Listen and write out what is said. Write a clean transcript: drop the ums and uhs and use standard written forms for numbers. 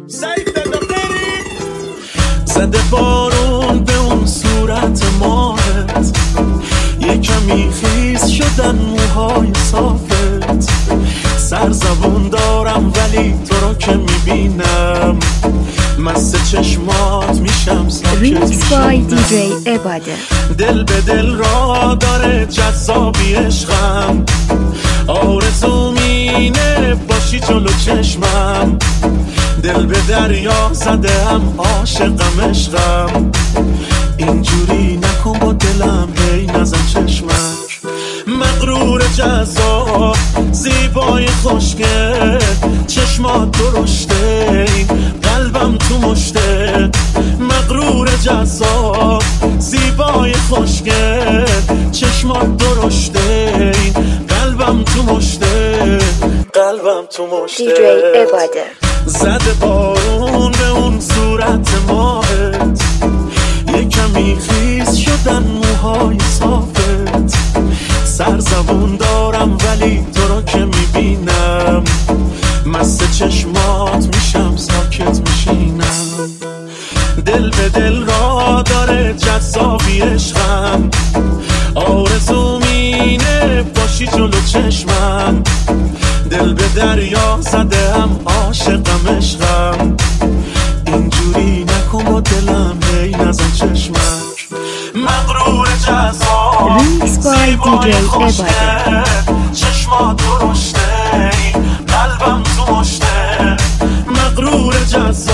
زده بارون به اون صورت ماهت، یه کمی خیس شدن موهای صافت. سرزبون دارم ولی تو رو که میبینم مست چشمات میشم، ساکت میشینم. دل به دل را داره جذابی عشقم، آرزوم اینه باشی جلو چشمم. دل به دریا زده هم عاشقم عشقم، اینجوری نکن با دلم هی نزن چشمک. مغرور جذاب زیبای خوشگل، چشمات درشته قلبم تو مشته. مغرور جذاب زیبای خوشگل، چشمات درشته قلبم تو مشته. قلبم تو مشته. زده بارون به اون صورت ماهت، یه کمی خیس شدن موهای صافت. سرزبون دارم ولی تو رو که میبینم مست چشمات میشم، ساکت میشینم. دل به دل را داره جذابی عشقم، آرزوم اینه باشی جلو چشمم. دل به دریا زده هم عاشقم عشقم، اینجوری نکن با دلم هی نزن چشمک. مغرور جذاب زیبای خوشگل، چشمات درشته قلبم تو مشته. مغرور جذاب